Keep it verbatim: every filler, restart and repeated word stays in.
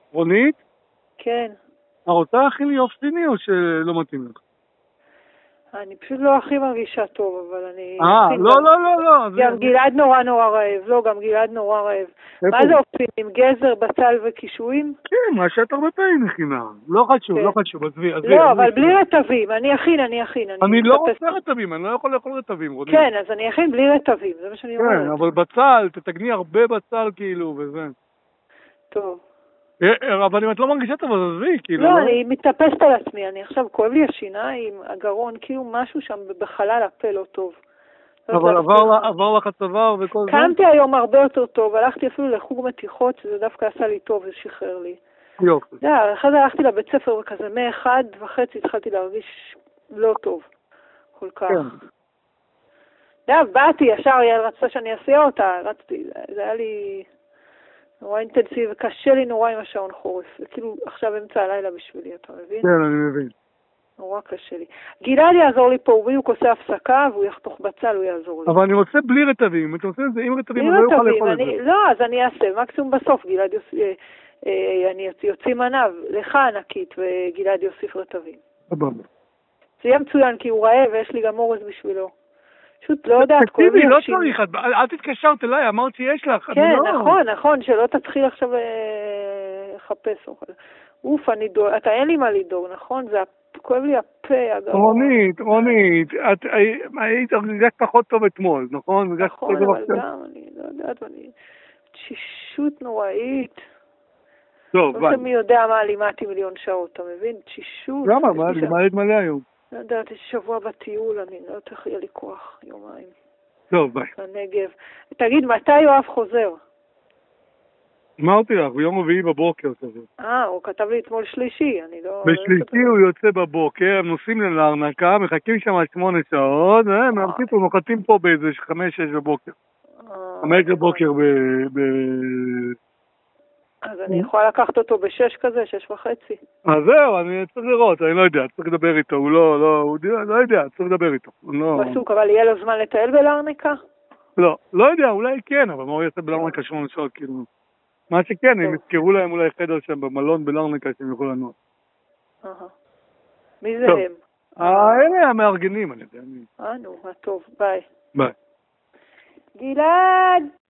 רונית? כן. הרוצה להכין לי עוף סיני או שלא מתאים לך? אני פשוט לא הכי מרגישה טוב, אבל אני... אה, לא, לא, לא, לא. גם גלעד נורא נורא רעב. לא, גם גלעד נורא רעב. מה זה עושים? עם גזר, בצל וקישואים? כן, מה שאת הרבה פעמים מכינה. לא חשוב, לא חשוב, עזבי. לא, אבל בלי רטבים. אני אכין, אני אכין. אני לא רוצה רטבים, אני לא יכול לאכול רטבים, רונית. כן, אז אני אכין בלי רטבים, זה מה שאני אומרת. כן, אבל בצל, תתגני הרבה בצל כאילו, וזה. טוב. אבל אם את לא מרגישה טוב, אז עזבי, כאילו. לא, אני מתאפסת על עצמי, אני עכשיו כואב לי השיניים, הגרון, כאילו משהו שם בחלל הפה לא טוב. אבל עבר לך הצוואר וכל זה? קמתי היום הרבה יותר טוב, הלכתי אפילו לחוג מתיחות, שזה דווקא עשה לי טוב, זה שחרר לי. יופי. לא, אחרי זה הלכתי לבית ספר וכזה, מאחד וחצי התחלתי להרגיש לא טוב, כל כך. לא, באתי, ישר, היא רצתה שאני אעשה אותה, רצתי, זה היה לי נורא אינטנסיבי, וקשה לי נורא עם השעון חורף, וכאילו עכשיו אמצע הלילה בשבילי, אתה מבין? כן, אני מבין. נורא קשה לי. גלעד יעזור לי פה, הוא בדיוק עושה הפסקה, והוא יחתוך בצל, הוא יעזור לי. אבל אני רוצה בלי רטבים, אם אתה רוצה את זה עם רטבים, אני לא יכול לאכול את זה. לא, אז אני אעשה, מקסימום בסוף, גלעד יוסיף, אני יוצאים עניו, לך ענקית, וגלעד יוסיף רטבים. סבבה. זה יהיה מצוין, כי הוא רעב, ויש לי גם אורז בשבילו. פשוט לא יודעת, תקשיבי, לא צריך, אל תתקשרת אליי, אמרת שיש לך. כן, נכון, נכון, שלא תתחיל עכשיו לחפש אוכל. אוף, אני דור, אתה אין לי מה לדור, נכון? זה כואב לי הפה, הגרון. רונית, רונית, את היית הרגשת פחות טוב אתמול, נכון? נכון, אבל גם, אני לא יודעת, אני... תשישות נוראית. טוב, ביי. לא שמי יודע מה לימדתי מיליון שעות, אתה מבין? תשישות. למה? מה לימדת מלא היום? לא יודעת, יש שבוע בטיול, אני לא יודעת איך יהיה לי כוח, יומיים. טוב, ביי. בנגב. תגיד, מתי יואב חוזר? אמרתי לך, ביום רביעי בבוקר כזה. אה, הוא כתב לי אתמול שלישי, אני לא... בשלישי הוא יוצא בבוקר, הם נוסעים ללרנקה, מחכים שם על שמונה שעות, ומאמצים פה, נוחתים פה באיזה חמש, שש בבוקר. חמש בבוקר ב... אז אני יכולה לקחת אותו בשש כזה, שש וחצי. אז זהו, אני צריך לראות, אני לא יודע, צריך לדבר איתו, הוא לא, לא, הוא לא יודע, צריך לדבר איתו. הוא עסוק, אבל יהיה לו זמן לטייל בלרנקה? לא, לא יודע, אולי כן, אבל מה הוא יעשה בלרנקה שמונה שעות, כאילו... מה שכן, הם יזכרו להם אולי חדר שם במלון בלרנקה שהם יכולו לנוע. מי זה הם? אלה המארגנים, אני יודע. אה, נו, טוב, ביי. ביי. גלעד!